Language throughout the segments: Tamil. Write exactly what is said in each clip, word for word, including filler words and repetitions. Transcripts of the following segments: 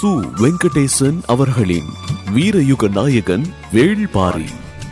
சு வெங்கடேசன் அவர்களின் வீரயுக நாயகன் வேள்பாரி.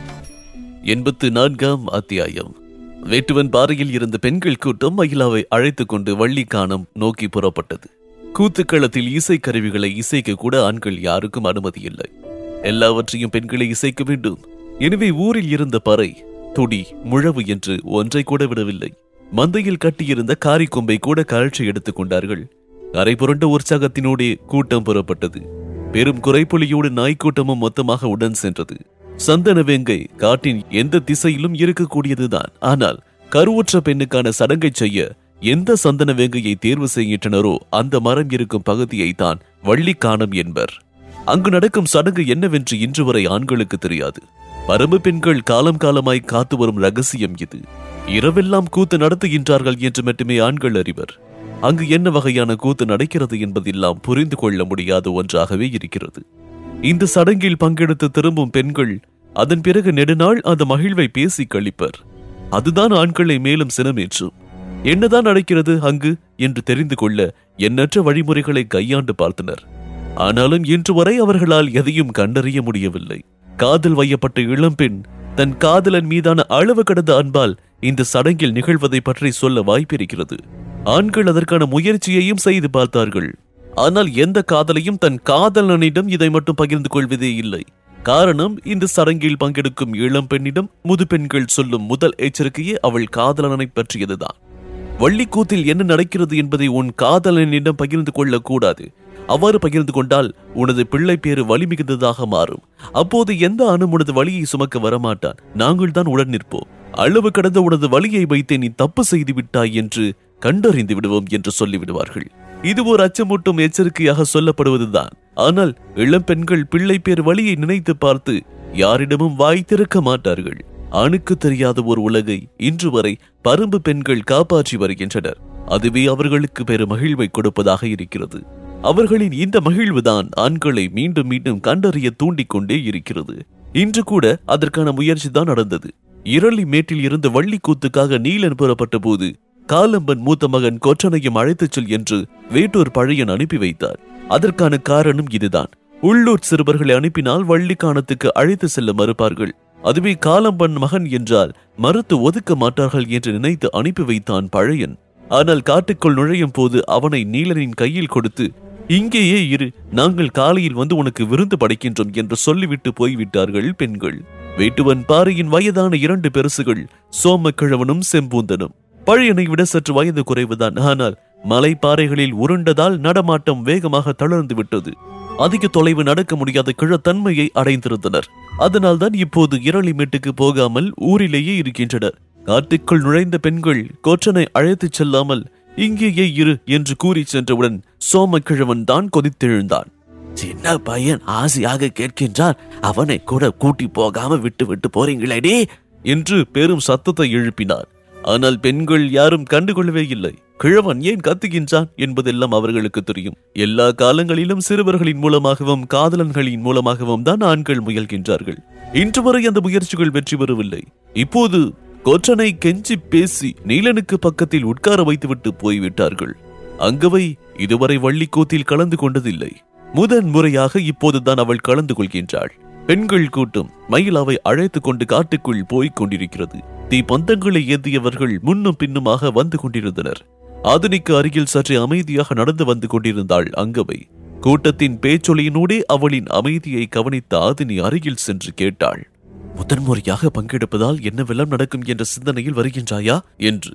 எண்பத்து நான்காம் அத்தியாயம். வேட்டுவன் பாறையில் இருந்த பெண்கள் கூட்டம் மயிலாவை அழைத்துக் கொண்டு வள்ளிக்கானம் நோக்கி புறப்பட்டது. கூத்துக்களத்தில் இசைக்கருவிகளை இசைக்க கூட ஆண்கள் யாருக்கும் அனுமதி இல்லை. எல்லாவற்றையும் பெண்களை இசைக்க வேண்டும். எனவே ஊரில் இருந்த பறை, துடி, முழவு என்று ஒன்றை கூட விடவில்லை. மந்தையில் கட்டியிருந்த காரி கொம்பை கூட கழற்றி எடுத்துக் கொண்டார்கள். அரை புரண்ட உற்சாகத்தினோடே கூட்டம் புறப்பட்டது. பெரும் குறைப்புலியோடு நாய்க்கூட்டமும் மொத்தமாக உடன் சென்றது. சந்தன வேங்கை காட்டின் எந்த திசையிலும் இருக்கக்கூடியதுதான். ஆனால் கருவுற்ற பெண்ணுக்கான சடங்கை செய்ய எந்த சந்தன வேங்கையை தேர்வு செய்கின்றனரோ அந்த மரம் இருக்கும் பகுதியை தான் வள்ளிக்கானம் என்பர். அங்கு நடக்கும் சடங்கு என்னவென்று இன்று வரை ஆண்களுக்கு தெரியாது. பரம்பு பெண்கள் காலம் காலமாய் காத்து வரும் ரகசியம் இது. இரவெல்லாம் கூத்து நடத்துகின்றார்கள் என்று மட்டுமே ஆண்கள் அறிவர். அங்கு என்ன வகையான கூத்து நடக்கிறது என்பதெல்லாம் புரிந்து கொள்ள முடியாத ஒன்றாகவே இருக்கிறது. இந்த சடங்கில் பங்கெடுத்து திரும்பும் பெண்கள் அதன் பிறகு நெடுநாள் அந்த மகிழ்வை பேசி கழிப்பர். அதுதான் ஆண்களை மேலும் சினமேற்றும். என்னதான் நடக்கிறது அங்கு என்று தெரிந்து கொள்ள எண்ணற்ற வழிமுறைகளை கையாண்டு பார்த்தனர். ஆனாலும் இன்று வரை அவர்களால் எதையும் கண்டறிய முடியவில்லை. காதல் வையப்பட்ட இளம்பெண் தன் காதலன் மீதான அளவு கடந்த அன்பால் இந்த சடங்கில் நிகழ்வதை பற்றி சொல்ல வாய்ப்பிருக்கிறது. ஆண்கள் அதற்கான முயற்சியையும் செய்து பார்த்தார்கள். ஆனால் எந்த காதலையும் தன் காதலனிடம் இதை மட்டும் பகிர்ந்து கொள்வதே இல்லை. காரணம், இந்த சடங்கில் பங்கெடுக்கும் இளம் பெண்ணிடம் முது பெண்கள் சொல்லும் முதல் எச்சரிக்கையே அவள் காதலனை பற்றியதுதான். வள்ளிக்கூத்தில் என்ன நடக்கிறது என்பதை உன் காதலனிடம் பகிர்ந்து கொள்ளக்கூடாது. அவ்வாறு பகிர்ந்து கொண்டால் உனது பிள்ளை பேறு வலி மிகுந்ததாக மாறும். அப்போது எந்த ஆணும் உனது வலியை சுமக்க வரமாட்டான். நாங்கள் தான் உடன் நிற்போம். அளவு கடந்த உனது வலியை வைத்தே நீ தப்பு செய்து விட்டாய் என்று கண்டறிந்து விடுவோம் என்று சொல்லிவிடுவார்கள். இது ஒரு அச்சமூட்டும் எச்சரிக்கையாக சொல்லப்படுவதுதான். ஆனால் இளம் பெண்கள் பிள்ளை பேர் வலியை நினைத்து பார்த்து யாரிடமும் வாய் திறக்க மாட்டார்கள். ஆணுக்கு தெரியாத ஒரு உலகை இன்று வரை பரும்பு பெண்கள் காப்பாற்றி வருகின்றனர். அதுவே அவர்களுக்கு பெரும் மகிழ்வை கொடுப்பதாக இருக்கிறது. அவர்களின் இந்த மகிழ்வுதான் ஆண்களை மீண்டும் மீண்டும் கண்டறிய தூண்டிக் கொண்டே இருக்கிறது. இன்று கூட அதற்கான முயற்சி தான் நடந்தது. இரளி மேட்டில் இருந்து வள்ளிக்கூத்துக்காக நீலன் புறப்பட்ட போது காலம்பன் மூத்த மகன் கொற்றனையும் அழைத்துச் செல் என்று வேட்டூர் பழையன் அனுப்பி வைத்தார். அதற்கான காரணம் இதுதான். உள்ளூர் சிறுவர்களை அனுப்பினால் வள்ளிக்கானத்துக்கு அழைத்து செல்ல மறுப்பார்கள். அதுவே காலம்பன் மகன் என்றால் மறுத்து ஒதுக்க மாட்டார்கள் என்று நினைத்து அனுப்பி வைத்தான் பழையன். ஆனால் காட்டுக்குள் நுழையும் போது அவனை நீலனின் கையில் கொடுத்து, இங்கேயே இரு, நாங்கள் காலையில் வந்து உனக்கு விருந்து படைக்கின்றோம் என்று சொல்லிவிட்டு போய்விட்டார்கள் பெண்கள். வேட்டுவன் பாறையின் வயதான இரண்டு பெருசுகள் சோமக்கிழவனும் செம்பூந்தனும். பழையனை விட சற்று வயது குறைவுதான். ஆனால் மலை பாறைகளில் உருண்டதால் நடமாட்டம் வேகமாக தளர்ந்து விட்டது. அதிக தொலைவு நடக்க முடியாத கிழத்தன்மையை அடைந்திருந்தனர். அதனால்தான் இப்போது இரளிமேட்டுக்கு போகாமல் ஊரிலேயே இருக்கின்றனர். காட்டுக்குள் நுழைந்த பெண்கள் கொற்றனை அழைத்துச் செல்லாமல் இங்கேயே இரு என்று கூறி சென்றவுடன் சோமக்கிழவன் தான் கொதித்தெழுந்தான். சின்ன பையன் ஆசையாக கேட்கின்றான், அவனை கூட கூட்டி போகாம விட்டு விட்டு போறீங்களே என்று பெரும் சத்தத்தை எழுப்பினார். ஆனால் பெண்கள் யாரும் கண்டுகொள்ளவே இல்லை. கிழவன் ஏன் கத்துகின்றான் என்பதெல்லாம் அவர்களுக்கு தெரியும். எல்லா காலங்களிலும் சிறுவர்களின் மூலமாகவும் காதலன்களின் மூலமாகவும் தான் ஆண்கள் முயல்கின்றார்கள். இன்று வரை அந்த முயற்சிகள் வெற்றி பெறவில்லை. இப்போது கொற்றனை கெஞ்சி பேசி நீலனுக்கு பக்கத்தில் உட்கார வைத்துவிட்டு போய்விட்டார்கள். அங்கவை இதுவரை வள்ளிக்கூத்தில் கலந்து கொண்டதில்லை. முதன் முறையாக இப்போதுதான் அவள் கலந்து கொள்கின்றாள். பெண்கள் கூட்டம் மயிலாவை அழைத்துக் கொண்டு காட்டுக்குள் போய்க் கொண்டிருக்கிறது. தீ பந்தங்களை ஏந்தியவர்கள் முன்னும் பின்னுமாக வந்து கொண்டிருந்தனர். ஆதினிக்கு அருகில் சற்றே அமைதியாக நடந்து வந்து கொண்டிருந்தாள் அங்கவை. கூட்டத்தின் பேச்சொலியினூடே அவளின் அமைதியை கவனித்த ஆதினி அருகில் சென்று கேட்டாள். முதன்முறையாக பங்கெடுப்பதால் என்னவெல்லாம் நடக்கும் என்ற சிந்தனையில் வருகின்றாயா என்று.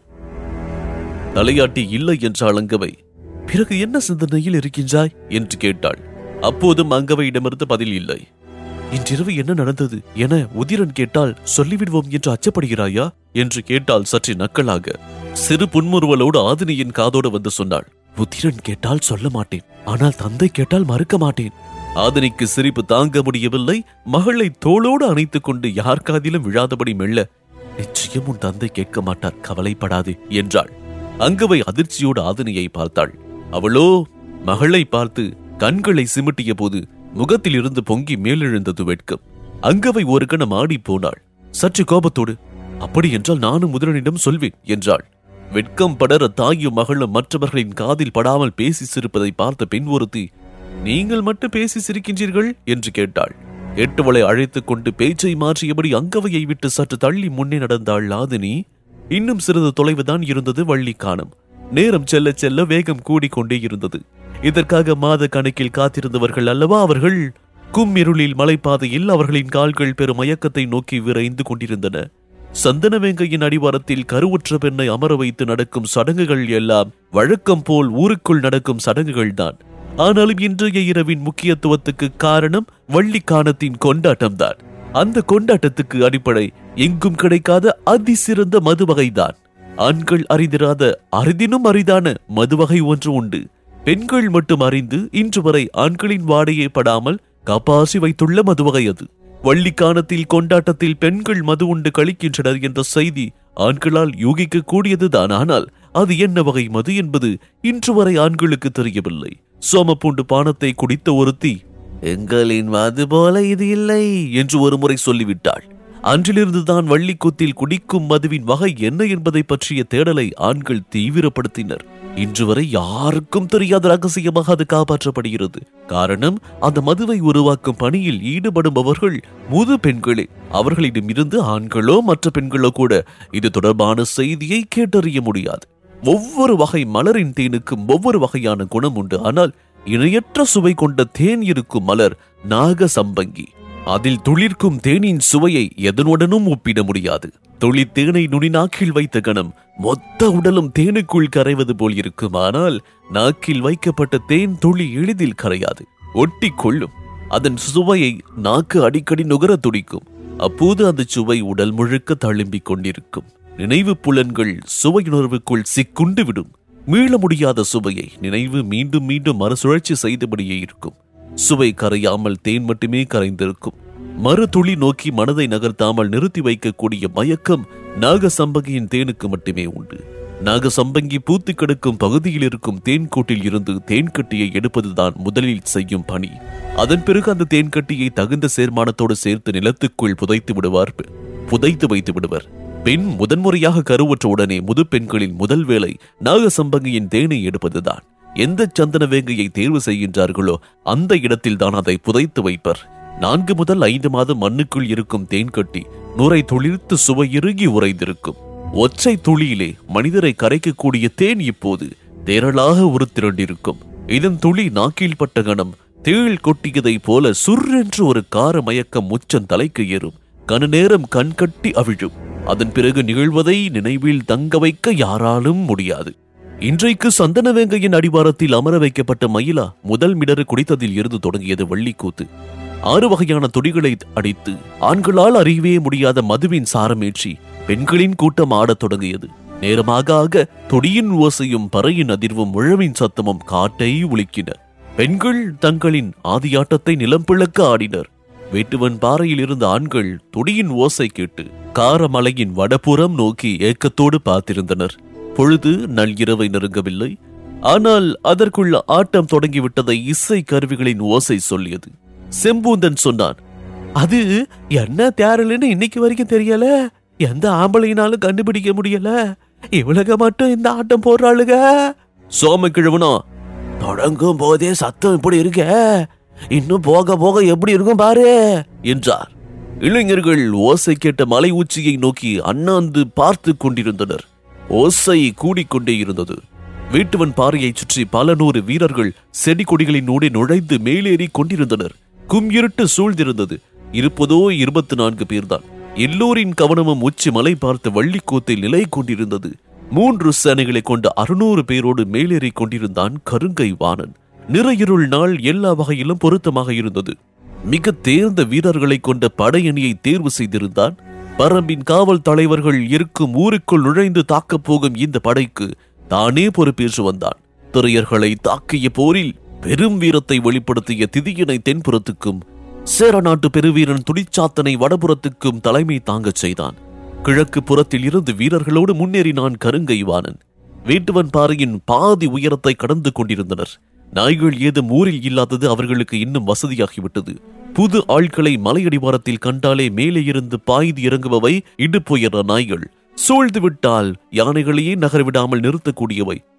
தலையாட்டி இல்லை என்றாள் அங்கவை. பிறகு என்ன சிந்தனையில் இருக்கின்றாய் என்று கேட்டாள். அப்போதும் அங்கவையிடமிருந்து பதில் இல்லை. இன்றிரவு என்ன நடந்தது என உதிரன் கேட்டால் சொல்லிவிடுவோம் என்று அச்சப்படுகிறாயா என்று கேட்டால் சற்று நக்கலாக. சிறு புன்முறுவலோடு ஆதினியின் காதோடு வந்து சொன்னாள். உதிரன் கேட்டால் சொல்ல மாட்டேன், ஆனால் தந்தை கேட்டால் மறுக்க மாட்டேன். ஆதினிக்கு சிரிப்பு தாங்க முடியவில்லை. மகளை தோளோடு அணைத்துக் கொண்டு யார் காதிலும் விழாதபடி மெல்ல, நிச்சயம் உன் தந்தை கேட்க மாட்டார், கவலைப்படாது என்றாள். அங்கவை அதிர்ச்சியோடு ஆதினியை பார்த்தாள். அவளோ மகளை பார்த்து கண்களை சிமிட்டிய போது முகத்தில் இருந்து பொங்கி மேலெழுந்தது வெட்கம். அங்கவை ஒரு கணம் ஆடி போனாள். சற்று கோபத்தோடு, அப்படி என்றால் நானும் முதலனிடம் சொல்வேன் என்றாள். வெட்கம் படர தாயும் மகளும் மற்றவர்களின் காதில் படாமல் பேசி சிரிப்பதை பார்த்த பெண் ஒருத்தி, நீங்கள் மட்டும் பேசி சிரிக்கின்றீர்கள் என்று கேட்டாள். எட்டுவளை அழைத்துக் கொண்டு பேச்சை மாற்றியபடி அங்கவையை விட்டு சற்று தள்ளி முன்னே நடந்தாள் லாதினி. இன்னும் சிறிது தொலைவுதான் இருந்தது வள்ளிக்கானம். நேரம் செல்ல செல்ல வேகம் கூடிக்கொண்டே இருந்தது. இதற்காக மாத கணக்கில் காத்திருந்தவர்கள் அல்லவா அவர்கள். கும்மிருளில் மலைப்பாதையில் அவர்களின் கால்கள் பெரும் மயக்கத்தை நோக்கி விரைந்து கொண்டிருந்தன. சந்தனவேங்கையின் அடிவாரத்தில் கருவுற்ற பெண்ணை அமர வைத்து நடக்கும் சடங்குகள் எல்லாம் வழக்கம் போல் ஊருக்குள் நடக்கும் சடங்குகள்தான். ஆனாலும் இன்றைய இரவின் முக்கியத்துவத்துக்கு காரணம் வள்ளிக்கானத்தின் கொண்டாட்டம்தான். அந்த கொண்டாட்டத்துக்கு அடிப்படை எங்கும் கிடைக்காத அதிசிறந்த மதுவகைதான். ஆண்கள் அறிந்திராத அரிதினும் அரிதான மதுவகை ஒன்று உண்டு. பெண்கள் மட்டும் அறிந்து இன்று வரை ஆண்களின் வாடையே படாமல் காப்பாசி வைத்துள்ள மதுவகை அது. வள்ளிக்கானத்தில் கொண்டாட்டத்தில் பெண்கள் மது உண்டு கழிக்கின்றனர் என்ற செய்தி ஆண்களால் யூகிக்க கூடியதுதான். ஆனால் அது என்ன வகை மது என்பது இன்று வரை ஆண்களுக்கு தெரியவில்லை. சோமப்பூண்டு பானத்தை குடித்த ஒருத்தி, எங்களின் மது போல இது இல்லை என்று ஒரு முறை சொல்லிவிட்டாள். அன்றிலிருந்துதான் வள்ளிக்கூத்தில் குடிக்கும் மதுவின் வகை என்ன என்பதை பற்றிய தேடலை ஆண்கள் தீவிரப்படுத்தினர். இன்று வரை யாருக்கும் தெரியாத ரகசியமாக அது காப்பாற்றப்படுகிறது. காரணம், அந்த மதுவை உருவாக்கும் பணியில் ஈடுபடுபவர்கள் முது பெண்களே. அவர்களிடம் இருந்து ஆண்களோ மற்ற பெண்களோ கூட இது தொடர்பான செய்தியை கேட்டறிய முடியாது. ஒவ்வொரு வகை மலரின் தேனுக்கும் ஒவ்வொரு வகையான குணம் உண்டு. ஆனால் இணையற்ற சுவை கொண்ட தேன் இருக்கும் மலர் நாக சம்பங்கி. அதில் துளிர்க்கும் தேனின் சுவையை எதனுடனும் ஒப்பிட முடியாது. துளி தேனை நுனி நாக்கில் வைத்த கணம் மொத்த உடலும் தேனுக்குள் கரைவது போல் இருக்கும். ஆனால் நாக்கில் வைக்கப்பட்ட தேன் துளி எளிதில் கரையாது, ஒட்டி கொள்ளும். அதன் சுவையை நாக்கு அடிக்கடி நுகர துடிக்கும். அப்போது அந்த சுவை உடல் முழுக்க தழும்பிக் கொண்டிருக்கும். நினைவு புலன்கள் சுவையுணர்வுக்குள் சிக்குண்டு விடும். மீள முடியாத சுவையை நினைவு மீண்டும் மீண்டும் மறுசுழற்சி செய்தபடியே இருக்கும். சுவை கரையாமல் தேன் மட்டுமே கரைந்திருக்கும். மறு துளி நோக்கி மனதை நகர்த்தாமல் நிறுத்தி வைக்கக்கூடிய மயக்கம் நாகசம்பங்கியின் தேனுக்கு மட்டுமே உண்டு. நாகசம்பங்கி பூத்து கிடக்கும் பகுதியில் இருக்கும் தேன்கூட்டில் இருந்து தேன்கட்டியை எடுப்பதுதான் முதலில் செய்யும் பணி. அதன் பிறகு அந்த தேன்கட்டியை தகுந்த சேர்மானத்தோடு சேர்த்து நிலத்துக்குள் புதைத்து விடுவார் புதைத்து வைத்து விடுவர். பெண் முதன்முறையாக கருவுற்ற உடனே முது பெண்களின் முதல் வேலை நாகசம்பங்கியின் தேனை எடுப்பதுதான். எந்த சந்தன வேங்கையை தேர்வு செய்கின்றார்களோ அந்த இடத்தில் தான் அதை புதைத்து வைப்பர். நான்கு முதல் ஐந்து மாதம் மண்ணுக்குள் இருக்கும் தேன்கட்டி நுரை துளிர்த்து சுவை இறுகி உறைந்திருக்கும். ஒற்றை துளியிலே மனிதரை கரைக்கக்கூடிய தேன் இப்போது தேரலாக உருத்திரண்டிருக்கும். இதன் துளி நாக்கில் பட்ட கணம் தேள் கொட்டியதை போல சுர்ரென்று ஒரு கார மயக்கம் உச்சன் தலைக்கு ஏறும். கன நேரம் கண்கட்டி அவிழும். அதன் பிறகு நிகழ்வதை நினைவில் தங்க வைக்க யாராலும் முடியாது. இன்றைக்கு சந்தனவேங்கையின் அடிவாரத்தில் அமர வைக்கப்பட்ட மயிலா முதல் மிடறு குடித்ததில் இருந்து தொடங்கியது வள்ளிக்கூத்து. ஆறு வகையான துடிகளை அடித்து ஆண்களால் அறியவே முடியாத மதுவின் சாரமேற்றி பெண்களின் கூட்டம் ஆடத் தொடங்கியது. நேரமாக ஆக தொடியின் ஓசையும் பறையின் அதிர்வும் முழவின் சத்தமும் காட்டை உலுக்கின. பெண்கள் தங்களின் ஆதியாட்டத்தை நிலம் பிளக்க ஆடினர். வேட்டுவன் பாறையில் இருந்த ஆண்கள் தொடியின் ஓசை கேட்டு காரமலையின் வடபுறம் நோக்கி ஏக்கத்தோடு பார்த்திருந்தனர். பொழுது நள்ளிரவை நெருங்கவில்லை. ஆனால் அதற்குள்ள ஆட்டம் தொடங்கிவிட்டதை இசை கருவிகளின் ஓசை சொல்லியது. செம்பூந்தன் சொன்னான், அது என்ன தேரலன்னு இன்னைக்கு வரைக்கும் தெரியல. எந்த ஆம்பளையினாலும் கண்டுபிடிக்க முடியல. இவளுக மட்டும் இந்த ஆட்டம் போடுறாளுக. சோம கிழவனா, தொடங்கும் போதே சத்தம் இப்படி இருக்க, இன்னும் போக போக எப்படி இருக்கும் பாரு என்றார். இளைஞர்கள் ஓசை கேட்ட மலை உச்சியை நோக்கி அண்ணாந்து பார்த்து கொண்டிருந்தனர். ஓசை கூடிக்கொண்டே இருந்தது. வீட்டுவன் பாறையை சுற்றி பல நூறு வீரர்கள் செடி கொடிகளின் ஊடே நுழைந்து மேலேறி கொண்டிருந்தனர். கும் இருட்டு சூழ்ந்திருந்தது. இருப்பதோ இருபத்தி நான்கு பேர்தான். எல்லோரின் கவனமும் உச்சி மலை பார்த்து வள்ளிக்கூத்தில் நிலை கொண்டிருந்தது. மூன்று சேனைகளை கொண்ட அறுநூறு பேரோடு மேலேறி கொண்டிருந்தான் கருங்கை வாணன். நிறையிருள் நாள் எல்லா வகையிலும் பொருத்தமாக இருந்தது. மிக தேர்ந்த வீரர்களை கொண்ட படையணியை தேர்வு செய்திருந்தான். பரம்பின் காவல் தலைவர்கள் இருக்கும் ஊருக்குள் நுழைந்து தாக்கப் போகும் இந்த படைக்கு தானே பொறுப்பேற்று வந்தான். திரையர்களை தாக்கிய போரில் பெரும் வீரத்தை வெளிப்படுத்திய திதியனை தென்புறத்துக்கும் சேர நாட்டு பெருவீரன் துடிச்சாத்தனை வடபுறத்துக்கும் தலைமை தாங்கச் செய்தான். கிழக்கு புறத்தில் இருந்து வீரர்களோடு முன்னேறினான் கருங்கை வாணன். வேட்டுவன் பாறையின் பாதி உயரத்தை கடந்து கொண்டிருந்தனர். நாய்கள் ஏதும் ஊரில் இல்லாதது அவர்களுக்கு இன்னும் வசதியாகிவிட்டது. புது ஆட்களை மலையடிவாரத்தில் கண்டாலே மேலே இருந்து பாய்ந்து இறங்குபவை இடுப்புயர நாய்கள். சூழ்ந்து விட்டால் யானைகளையே நகரவிடாமல் நிறுத்தக்கூடியவை.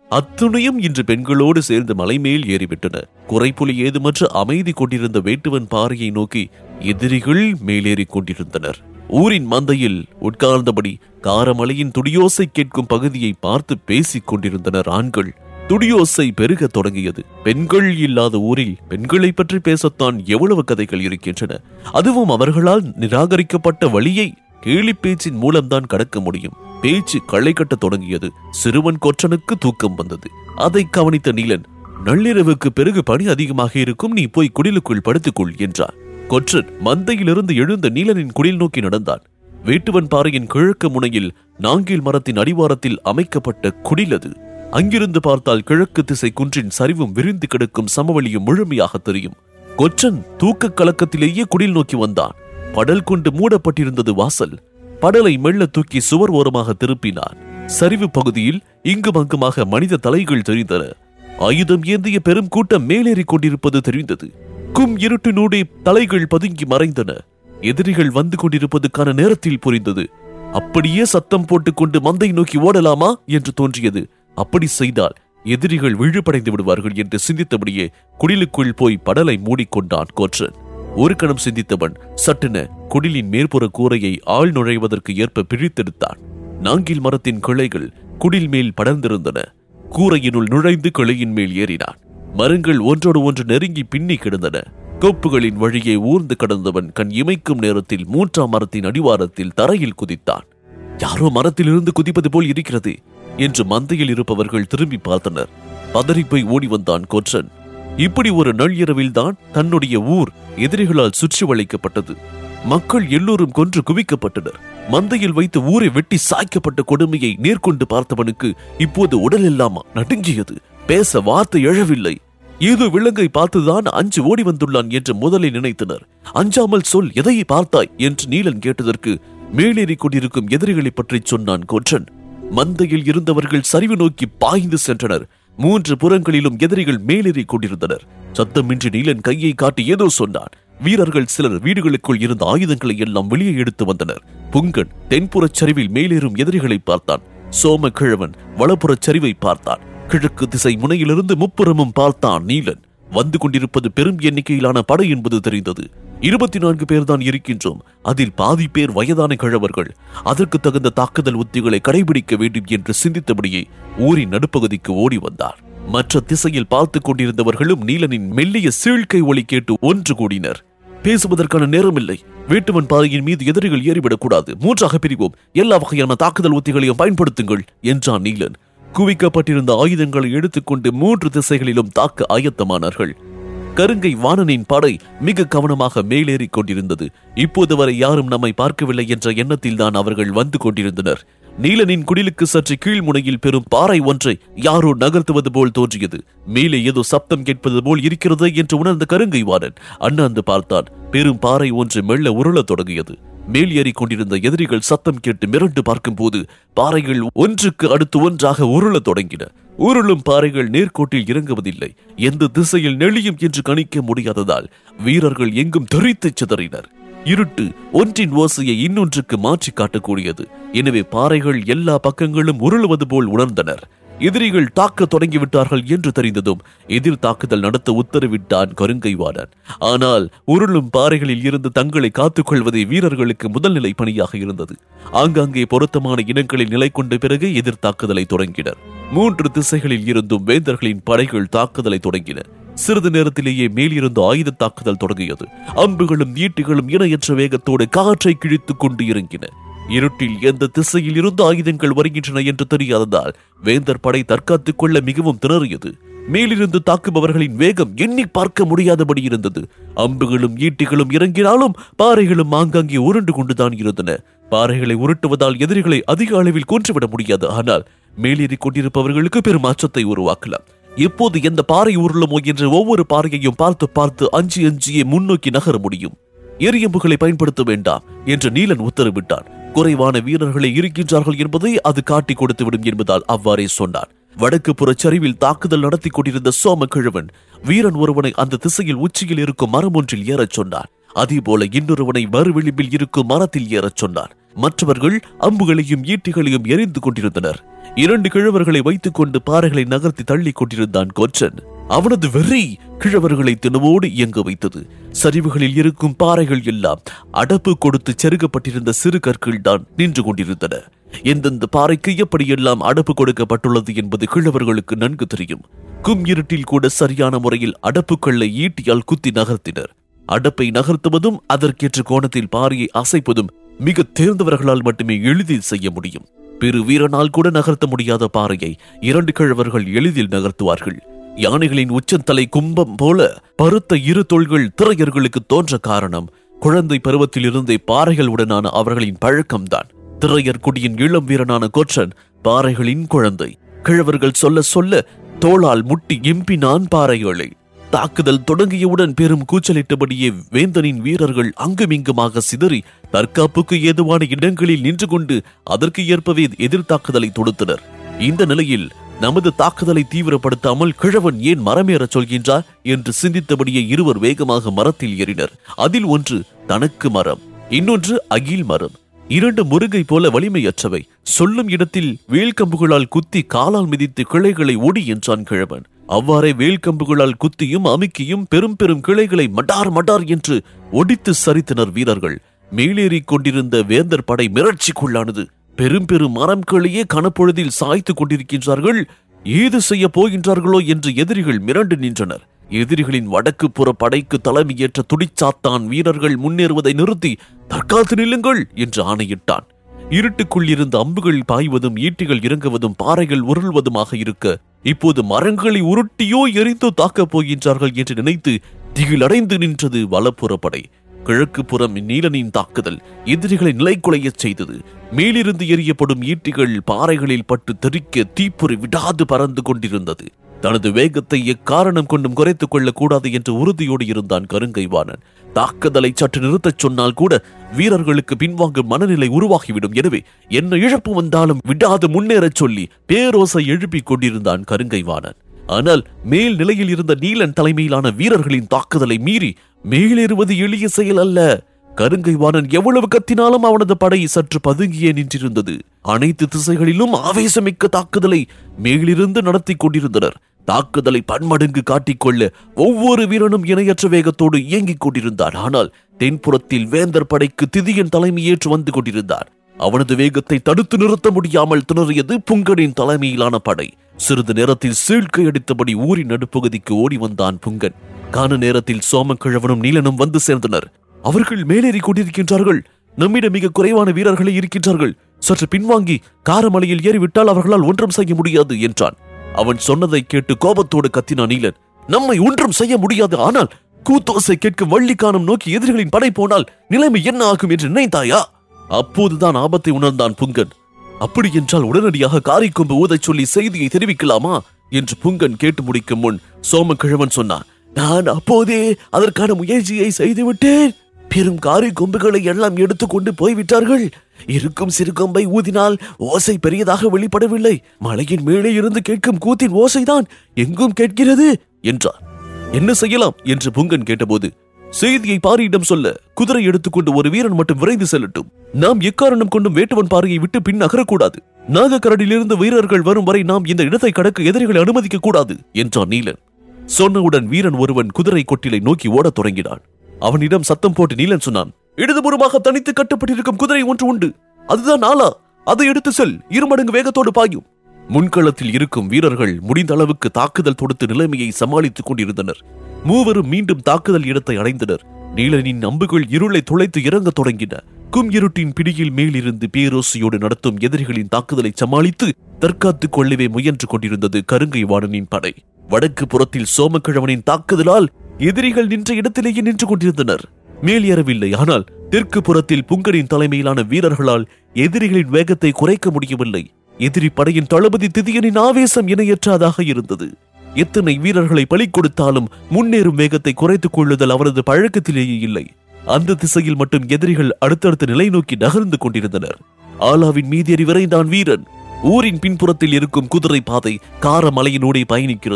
அத்துணையும் இன்று பெண்களோடு சேர்ந்து மலைமேல் ஏறிவிட்டன. குறைப்புலி ஏதுமற்ற அமைதி கொண்டிருந்த வேட்டுவன் பாறையை நோக்கி எதிரிகள் மேலேறிக் கொண்டிருந்தனர். ஊரின் மந்தையில் உட்கார்ந்தபடி காரமலையின் துடியோசை கேட்கும் பகுதியை பார்த்து பேசிக் கொண்டிருந்தனர் ஆண்கள். துடியோசை பெருக தொடங்கியது. பெண்கள் இல்லாத ஊரில் பெண்களை பற்றி பேசத்தான் எவ்வளவு கதைகள் இருக்கின்றன. அதுவும் அவர்களால் நிராகரிக்கப்பட்ட வழியை கேலி பேச்சின் மூலம்தான் கடக்க முடியும். பேச்சு களை கட்ட தொடங்கியது. சிறுவன் கொற்றனுக்கு தூக்கம் வந்தது. அதை கவனித்த நீலன், நள்ளிரவுக்கு பிறகு பணி அதிகமாக இருக்கும், நீ போய் குடிலுக்குள் படுத்துக்கொள் என்றார். கொற்றன் மந்தையிலிருந்து எழுந்த நீலனின் குடில் நோக்கி நடந்தான். வேட்டுவன் பாறையின் கிழக்கு முனையில் நாங்கில் மரத்தின் அடிவாரத்தில் அமைக்கப்பட்ட குடில் அது. அங்கிருந்து பார்த்தால் கிழக்கு திசை குன்றின் சரிவும் விரிந்து கிடக்கும் சமவெளியும் முழுமையாக தெரியும். கொற்றன் தூக்க கலக்கத்திலேயே குடில் நோக்கி வந்தான். படல் கொண்டு மூடப்பட்டிருந்தது வாசல். படலை மெல்ல தூக்கி சுவர் ஓரமாக திருப்பினான். சரிவு பகுதியில் இங்கும் அங்குமாக மனித தலைகள் தெரிந்தன. ஆயுதம் ஏந்திய பெரும் கூட்டம் மேலேறிக் கொண்டிருப்பது தெரிந்தது. கும் இருட்டினூடே தலைகள் பதுங்கி மறைந்தன. எதிரிகள் வந்து கொண்டிருப்பதுக்கான நேரத்தில் புரிந்தது. அப்படியே சத்தம் போட்டுக்கொண்டு மந்தை நோக்கி ஓடலாமா என்று தோன்றியது. அப்படி செய்தால் எதிரிகள் விழுப்படைந்து விடுவார்கள் என்று சிந்தித்தபடியே குடிலுக்குள் போய் படலை மூடிக்கொண்டான் கொற்றன். ஒரு கணம் சிந்தித்தவன் சட்டென குடிலின் மேற்புற கூரையை ஆள் நுழைவதற்கு ஏற்ப பிரித்தெடுத்தான். நாங்கில் மரத்தின் கிளைகள் குடில் மேல் படர்ந்திருந்தன. கூரையினுள் நுழைந்து கிளையின் மேல் ஏறினான். மரங்கள் ஒன்றோடு ஒன்று நெருங்கி பின்னி கிடந்தன. கோப்புகளின் வழியே ஊர்ந்து கடந்தவன் கண் இமைக்கும் நேரத்தில் மூன்றாம் மரத்தின் அடிவாரத்தில் தரையில் குதித்தான். யாரோ மரத்திலிருந்து குதிப்பது போல் இருக்கிறது என்று மந்தையில் இருப்பவர்கள் திரும்பி பார்த்தனர். பதறிப்போய் ஓடி வந்தான் கொற்றன். இப்படி ஒரு நள்ளிரவில் தான் தன்னுடைய ஊர் எதிரிகளால் சுற்றி வளைக்கப்பட்டது. மக்கள் எல்லோரும் கொன்று குவிக்கப்பட்டனர். மந்தையில் வைத்து ஊரை வெட்டி சாய்க்கப்பட்ட கொடுமையை நேர்கொண்டு பார்த்தவனுக்கு இப்போது உடல் எல்லாம் நடுங்கியது. பேச வார்த்தை எழவில்லை. ஏதோ விலங்கை பார்த்துதான் அஞ்சு ஓடி வந்துள்ளான் என்று முதலில் நினைத்தனர். அஞ்சாமல் சொல், எதை பார்த்தாய் என்று நீலன் கேட்டதற்கு மேலேறிக் கொண்டிருக்கும் எதிரிகளை பற்றி சொன்னான் கொற்றன். மந்தையில் இருந்தவர்கள் சரிவு நோக்கி பாய்ந்து சென்றனர். மூன்று புறங்களிலும் எதிரிகள் மேலேறிக் கொண்டிருந்தனர். சத்தமின்றி நீலன் கையை காட்டி ஏதோ சொன்னான். வீரர்கள் சிலர் வீடுகளுக்குள் இருந்த ஆயுதங்களை எல்லாம் வெளியே எடுத்து வந்தனர். புங்கன் தென்புறச் சரிவில் மேலேறும் எதிரிகளை பார்த்தான். சோம கிழவன் வலப்புறச் சரிவை பார்த்தான். கிழக்கு திசை முனையிலிருந்து முப்புறமும் பார்த்தான் நீலன். வந்து கொண்டிருப்பது பெரும் எண்ணிக்கையிலான படை என்பது தெரிந்தது. இருபத்தி நான்கு பேர் தான் இருக்கின்றோம். அதில் பாதி பேர் வயதான கிழவர்கள். அதற்கு தகுந்த தாக்குதல் உத்திகளை கடைபிடிக்க வேண்டும் என்று சிந்தித்தபடியே ஊரின் நடுப்பகுதிக்கு ஓடி வந்தார். மற்ற திசையில் பார்த்து கொண்டிருந்தவர்களும் நீலனின் மெல்லிய சீழ்கை ஒலி கேட்டு ஒன்று கூடினர். பேசுவதற்கான நேரமில்லை. வேட்டுவன் பாறையின் மீது எதிரிகள் ஏறிவிடக்கூடாது. மூன்றாக பிரிவோம். எல்லா வகையான தாக்குதல் உத்திகளையும் பயன்படுத்துங்கள் என்றான் நீலன். குவிக்கப்பட்டிருந்த ஆயுதங்களை எடுத்துக்கொண்டு மூன்று திசைகளிலும் தாக்க ஆயத்தமானார்கள். கருங்கை வாணனின் படை மிக கவனமாக மேலேறிக் கொண்டிருந்தது. இப்போது வரை யாரும் நம்மை பார்க்கவில்லை என்ற எண்ணத்தில் தான் அவர்கள் வந்து கொண்டிருந்தனர். நீலனின் குடிலுக்கு சற்று கீழ்முனையில் பெரும் பாறை ஒன்றை யாரோ நகர்த்துவது போல் தோன்றியது. மேலே ஏதோ சப்தம் கேட்பது போல் இருக்கிறது என்று உணர்ந்த கருங்கை வாணன் அண்ணாந்து பார்த்தான். பெரும் பாறை ஒன்று மெல்ல உருளத் தொடங்கியது. மேல் ஏறிக் கொண்டிருந்த எதிரிகள் சத்தம் கேட்டு மிரண்டு பார்க்கும் போது பாறைகள் ஒன்றுக்கு அடுத்து ஒன்றாக உருளத் தொடங்கின. உருளும் பாறைகள் நேர்கோட்டில் இறங்குவதில்லை. எந்த திசையில் நெளியும் என்று கணிக்க முடியாததால் வீரர்கள் எங்கும் தெரித்து சிதறினர். இருட்டு ஒன்றின் ஓசையை இன்னொன்றுக்கு மாற்றி காட்டக்கூடியது. எனவே பாறைகள் எல்லா பக்கங்களும் உருளுவது போல் உணர்ந்தனர். எதிரிகள் தாக்க தொடங்கிவிட்டார்கள் என்று தெரிந்ததும் எதிர் தாக்குதல் நடத்த உத்தரவிட்டான் கருங்கைவாணன். ஆனால் உருளும் பாறைகளில் இருந்து தங்களை காத்துக் கொள்வதே வீரர்களுக்கு முதல்நிலை பணியாக இருந்தது. ஆங்காங்கே பொருத்தமான இடங்களில் நிலை கொண்ட பிறகு எதிர் தாக்குதலை தொடங்கினர். மூன்று திசைகளில் இருந்தும் வேந்தர்களின் படைகள் தாக்குதலை தொடங்கின. சிறிது நேரத்திலேயே மேலிருந்து ஆயுத தாக்குதல் தொடங்கியது. அம்புகளும் ஈட்டிகளும் இணையற்ற வேகத்தோடு காற்றை கிழித்துக் கொண்டு இறங்கின. இருட்டில் எந்த திசையில் இருந்து ஆயுதங்கள் வருகின்றன என்று தெரியாததால் வேந்தர் படை தற்காத்துக் கொள்ள மிகவும் திணறியது. மேலிருந்து தாக்குபவர்களின் வேகம் எண்ணி பார்க்க முடியாதபடி இருந்தது. அம்புகளும் ஈட்டிகளும் இறங்கினாலும் பாறைகளும் ஆங்காங்கே உருண்டு கொண்டுதான் இருந்தன. பாறைகளை உருட்டுவதால் எதிரிகளை அதிக அளவில் கொன்றுவிட முடியாது. ஆனால் மேலேறிக் கொண்டிருப்பவர்களுக்கு பெரும் அச்சத்தை உருவாக்கலாம். எப்போது எந்த பாறை உருளுமோ என்று ஒவ்வொரு பாறையையும் பார்த்து பார்த்து அஞ்சி அஞ்சியே முன்னோக்கி நகர முடியும். எரியம்புகளை பயன்படுத்த வேண்டாம் என்று நீலன் உத்தரவிட்டான். குறைவான வீரர்களை இருக்கின்றார்கள் என்பதை அது காட்டி கொடுத்துவிடும் என்பதால் அவ்வாறே சொன்னான். வடக்கு புற சரிவில் தாக்குதல் நடத்தி கொண்டிருந்த சோம கிழவன் வீரன் ஒருவனை அந்த திசையில் உச்சியில் இருக்கும் மரம் ஒன்றில் ஏறச் சொன்னான். அதே போல இன்னொருவனை மறுவிளிம்பில் இருக்கும் மரத்தில் ஏறச் சொன்னார். மற்றவர்கள் அம்புகளையும் ஈட்டிகளையும் எரிந்து கொண்டிருந்தனர். இரண்டு கிழவர்களை வைத்துக் கொண்டு பாறைகளை நகர்த்தி தள்ளி கொண்டிருந்தான் கொற்றன். அவனது வெறி கிழவர்களை தினவோடு இயங்க வைத்தது. சரிவுகளில் இருக்கும் பாறைகள் எல்லாம் அடப்பு கொடுத்து செருகப்பட்டிருந்த சிறு கற்கள் தான் நின்று கொண்டிருந்தன. எந்தெந்த பாறைக்கு எப்படியெல்லாம் அடப்பு கொடுக்கப்பட்டுள்ளது என்பது கிழவர்களுக்கு நன்கு தெரியும். கும் இருட்டில் கூட சரியான முறையில் அடப்புக்களை ஈட்டியால் குத்தி நகர்த்தினர். அடப்பை நகர்த்துவதும் அதற்கேற்ற கோணத்தில் பாறையை அசைப்பதும் மிக தேர்ந்தவர்களால் மட்டுமே எளிதில் செய்ய முடியும். பெரு வீரனால் கூட நகர்த்த முடியாத பாறையை இரண்டு கிழவர்கள் எளிதில் நகர்த்துவார்கள். யானைகளின் உச்சந்தலை கும்பம் போல பருத்த இரு தோள்கள் திரையர்களுக்கு தோன்ற காரணம் குழந்தை பருவத்தில் இருந்தே பாறைகளுடனான அவர்களின் பழக்கம்தான். திரையர் குடியின் இளம் வீரனான கொற்றன் பாறைகளின் குழந்தை. கிழவர்கள் சொல்ல சொல்ல தோளால் முட்டி இம்பினான் பாறைகளை. தாக்குதல் தொடங்கியவுடன் பெரும் கூச்சலிட்டபடியே வேந்தனின் வீரர்கள் அங்குமிங்குமாக சிதறி தற்காப்புக்கு ஏதுவான இடங்களில் நின்று கொண்டு அதற்கு ஏற்பவே எதிர் தாக்குதலை தொடுத்தனர். இந்த நிலையில் நமது தாக்குதலை தீவிரப்படுத்தாமல் கிழவன் ஏன் மரமேறச் சொல்கின்றார் என்று சிந்தித்தபடியே இருவர் வேகமாக மரத்தில் ஏறினர். அதில் ஒன்று தனக்கு மரம், இன்னொன்று அகில் மரம். இரண்டு முருகை போல வலிமையற்றவை. சொல்லும் இடத்தில் வேல்கம்புகளால் குத்தி காலால் மிதித்து கிளைகளை ஒடி என்றான் கிழவன். அவ்வாறே வேல்கம்புகளால் குத்தியும் அமுக்கியும் பெரும் பெரும் கிளைகளை மடார் மடார் என்று ஒடித்து சரித்தனர் வீரர்கள். மேலேறிக் கொண்டிருந்த வேந்தர் படை மிரட்சிக்குள்ளானது. பெரும் பெரும் மரம் கிளையே கனப்பொழுதில் சாய்த்து கொண்டிருக்கின்றார்கள். ஏது செய்ய போகின்றார்களோ என்று எதிரிகள் மிரண்டு நின்றனர். எதிரிகளின் வடக்கு புற படைக்கு தலைமையேற்ற துடிச்சாத்தான் வீரர்கள் முன்னேறுவதை நிறுத்தி தற்காத்து நில்லுங்கள் என்று ஆணையிட்டான். இருட்டுக்குள் இருந்த அம்புகள் பாய்வதும் ஈட்டிகள் இறங்குவதும் பாறைகள் உருள்வதுமாக இருக்க இப்போது மரங்களை உருட்டியோ எரிந்தோ தாக்கப் போகின்றார்கள் என்று நினைத்து திகிலடைந்து நின்றது வலப்புற படை. கிழக்கு புறம் நீலனின் தாக்குதல் எதிரிகளை நிலைக்குலையச் செய்தது. மேலிருந்து எரியப்படும் ஈட்டிகள் பாறைகளில் பட்டு தெறிக்க தீப்பொறி விடாது பறந்து கொண்டிருந்தது. தனது வேகத்தை எக்காரணம் கொண்டும் குறைத்துக் கொள்ளக் கூடாது என்று உறுதியோடு இருந்தான் கருங்கைவாணன். தாக்குதலை சற்று நிறுத்தச் சொன்னால் கூட வீரர்களுக்கு பின்வாங்கும் மனநிலை உருவாகிவிடும். எனவே என்ன இழப்பு வந்தாலும் விடாது முன்னேறச் சொல்லி பேரோசை எழுப்பிக் கொண்டிருந்தான் கருங்கைவாணன். ஆனால் மேல் நிலையில் இருந்த நீலன் தலைமையிலான வீரர்களின் தாக்குதலை மீறி மேலேறுவது எளிய செயல் அல்ல. கருங்கைவாணன் எவ்வளவு கத்தினாலும் அவனது படை சற்று பதுங்கியே நின்றிருந்தது. அனைத்து திசைகளிலும் ஆவேசமிக்க தாக்குதலை மேலிருந்து நடத்தி கொண்டிருந்தனர். தாக்குதலை பன்மடங்கு காட்டிக்கொள்ள ஒவ்வொரு வீரனும் இணையற்ற வேகத்தோடு இயங்கிக் கொண்டிருந்தான். ஆனால் தென்புறத்தில் வேந்தர் படைக்கு திதியன் தலைமையேற்று வந்து கொண்டிருந்தார். அவனது வேகத்தை தடுத்து நிறுத்த முடியாமல் திணறியது புங்கனின் தலைமையிலான படை. சிறிது நேரத்தில் சீழ்க்கை அடித்தபடி ஊரின் நடுப்பகுதிக்கு ஓடி வந்தான் புங்கன். காண நேரத்தில் சோமக்கிழவனும் நீலனும் வந்து சேர்ந்தனர். அவர்கள் மேலேறி கொண்டிருக்கின்றார்கள். நம்மிடம் மிக குறைவான வீரர்களே இருக்கின்றார்கள். சற்று பின்வாங்கி காரமலையில் ஏறிவிட்டால் அவர்களால் ஒன்றும் செய்ய முடியாது என்றான். அவன் சொன்னதை கேட்டு கோபத்தோடு கத்தினான் நீலன். நம்மை ஒன்றும் செய்ய முடியாது, ஆனால் கூத்தோசை கேட்கும் வள்ளிக்கானம் நோக்கி எதிரிகளின் படை போனால் நிலைமை என்ன ஆகும் என்று நினைத்தாயா? அப்போதுதான் ஆபத்தை உணர்ந்தான் புங்கன். அப்படி என்றால் உடனடியாக காரிக்கொம்பு ஊதச் சொல்லி செய்தியை தெரிவிக்கலாமா என்று புங்கன் கேட்டு முடிக்கும் முன் சோமக்கிழவன் சொன்னான். நான் அப்போதே அதற்கான முயற்சியை செய்துவிட்டேன். பெரும் காரி கொம்புகளை எல்லாம் எடுத்துக்கொண்டு போய்விட்டார்கள். இருக்கும் சிறு கொம்பை ஊதினால் ஓசை பெரியதாக வெளிப்படவில்லை. மலையின் மேலே இருந்து கேட்கும் கூத்தின் ஓசைதான் எங்கும் கேட்கிறது என்றார். என்ன செய்யலாம் என்று புங்கன் கேட்டபோது, செய்தியை பாரியிடம் சொல்ல குதிரை எடுத்துக்கொண்டு ஒரு வீரன் மட்டும் விரைந்து செல்லட்டும். நாம் எக்காரணம் கொண்டும் வேட்டுவன் பாறையை விட்டு பின் நகரக்கூடாது. நாகக்கரடிலிருந்து வீரர்கள் வரும் வரை நாம் இந்த இடத்தை கடக்க எதிரிகளை அனுமதிக்க கூடாது என்றான் நீலன். சொன்னவுடன் வீரன் ஒருவன் குதிரை கொட்டிலை நோக்கி ஓடத் தொடங்கினான். அவனிடம் சத்தம் போட்டு நீலன் சொன்னான். இடதுபுறமாக தனித்து கட்டப்பட்டிருக்கும் குதிரை ஒன்று உண்டு. அதுதான் நாளா. அதை எடுத்து செல். இருமடங்கு வேகத்தோடு பாயும். முன்களத்தில் இருக்கும் வீரர்கள் முடிந்த அளவுக்கு தாக்குதல் தொடுத்து நிலைமையை சமாளித்துக் கொண்டிருந்தனர். மூவரும் மீண்டும் தாக்குதல் இடத்தை அடைந்தனர். நீலனின் அம்புகள் இருளை துளைத்து இறங்க தொடங்கின. கும் இருட்டின் பிடியில் மேலிருந்து பேரோசையோடு நடத்தும் எதிரிகளின் தாக்குதலை சமாளித்து தற்காத்துக் கொள்ளவே முயன்று கொண்டிருந்தது கருங்கைவாணனின் படை. வடக்கு புறத்தில் சோமக்கிழவனின் தாக்குதலால் எதிரிகள் நின்ற இடத்திலேயே நின்று கொண்டிருந்தனர். மேல் ஏறவில்லை. ஆனால் தெற்கு புறத்தில் புங்கனின் தலைமையிலான வீரர்களால் எதிரிகளின் வேகத்தை குறைக்க முடியவில்லை. எதிரி படையின் தளபதி திதியனின் ஆவேசம் இணையற்றதாக இருந்தது. எத்தனை வீரர்களை பலி கொடுத்தாலும் முன்னேறும் வேகத்தை குறைத்துக் கொள்ளுதல் அவரது பழக்கத்திலேயே இல்லை. அந்த திசையில் மட்டும் எதிரிகள் அடுத்தடுத்த நிலை நோக்கி நகர்ந்து கொண்டிருந்தனர். ஆலாவின் மீதேறி விரைந்தான் வீரன். ஊரின் பின்புறத்தில் இருக்கும் குதிரை பாதை காரமலையினூடே பயணிக்கிறது.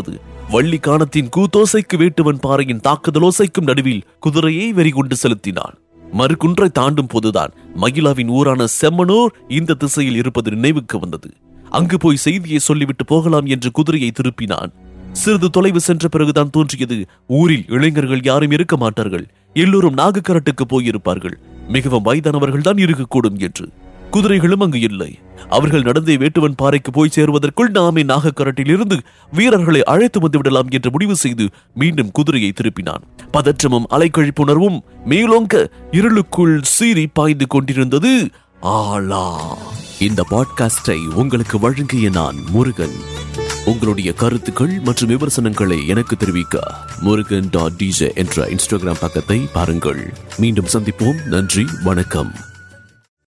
வள்ளிக்கானத்தின் கூத்தோசைக்கு வேட்டுவன் பாறையின் தாக்குதலோசைக்கும் நடுவில் குதிரையை வெறி கொண்டு செலுத்தினான். மறுகுன்றை தாண்டும் போதுதான் மகிழாவின் ஊரான செம்மனூர் இந்த திசையில் இருப்பது நினைவுக்கு வந்தது. அங்கு போய் செய்தியை சொல்லிவிட்டு போகலாம் என்று குதிரையை திருப்பினான். சிறிது தொலைவு சென்ற பிறகுதான் தோன்றியது, ஊரில் இளைஞர்கள் யாரும் இருக்க மாட்டார்கள், எல்லோரும் நாகக்கரட்டுக்கு போயிருப்பார்கள், மிகவும் வயதானவர்கள் தான் இருக்கக்கூடும் என்று. குதிரைகளும் அங்கு இல்லை. அவர்கள் நடந்தே வேட்டுவன் பாறைக்கு போய் சேருவதற்குள் நாமே நாகக்கரட்டில் இருந்து வீரர்களை அழைத்து வந்து விடலாம் என்று முடிவு செய்து மீண்டும் குதிரையை திருப்பினான். பதற்றமும் அலைக்கழிப்புணர்வும் மேலோங்க இருளுக்குள் சீறி பாய்ந்து கொண்டிருந்தது. ஆலா! இந்த பாட்காஸ்டை உங்களுக்கு வழங்கிய நான் முருகன். உங்களுடைய கருத்துக்கள் மற்றும் விமர்சனங்களை எனக்கு தெரிவிக்க முருகன் டாட் டிஜே என்ற இன்ஸ்டாகிராம் பக்கத்தை பாருங்கள். மீண்டும் சந்திப்போம். நன்றி, வணக்கம்.